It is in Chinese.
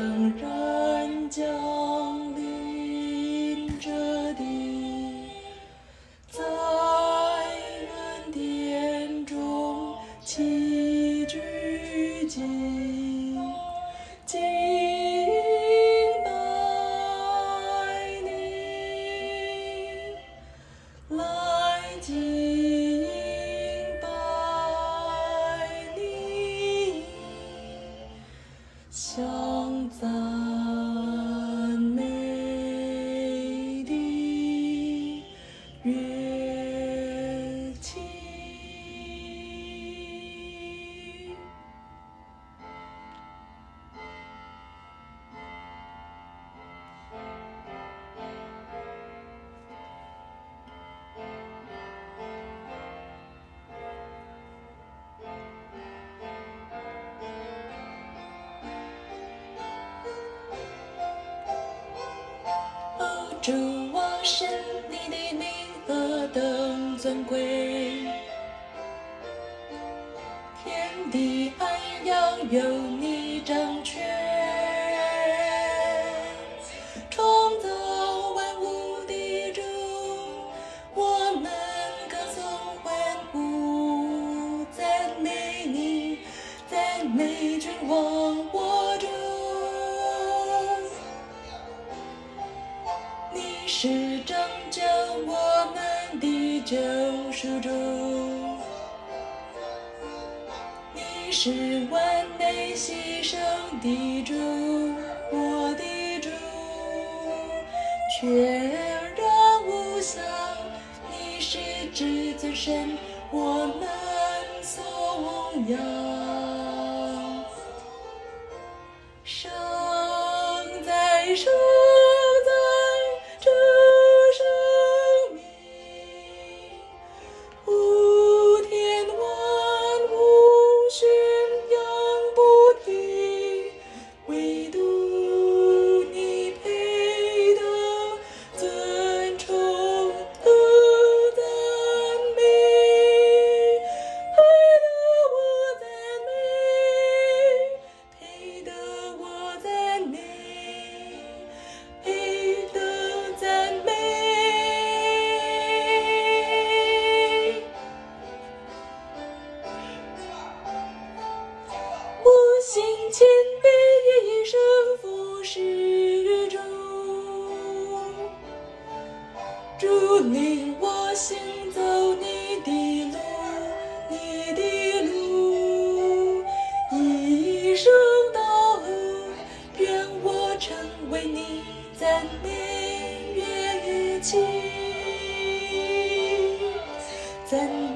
然降临这地，在恩典中齐聚集，敬拜你，来敬拜你，向赞美的乐器。主啊，神，你的名何等尊贵！天地海洋由你掌权，创造万物的主，我们歌颂欢呼，赞美你，赞美君王我主。你是拯救我们的救赎主，你是完美牺牲的主，我的主，全然无瑕，你是至尊神，我们颂扬。生在生在这生命，无天万物宣扬不停，唯独你配得尊崇和赞美，配得我赞美，配得赞美。我心谦卑，一生服侍主，主领我行走你的路，你的路，一生道路，愿我成为你赞美乐器，赞